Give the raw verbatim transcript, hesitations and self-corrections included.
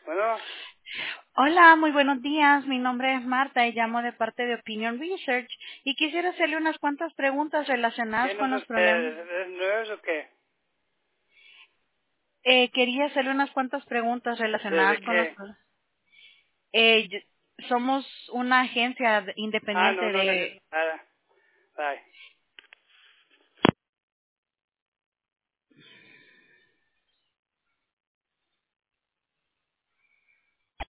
Bueno, Hola, muy buenos días. Mi nombre es Marta y llamo de parte de Opinion Research y quisiera hacerle unas cuantas preguntas relacionadas ¿quién con es los problemas. usted? ¿Es nuevo o qué? Eh, quería hacerle unas cuantas preguntas relacionadas ¿Desde con los qué? problemas. Eh, yo- somos una agencia de- Ah, no, independiente no necesito de... nada. Bye.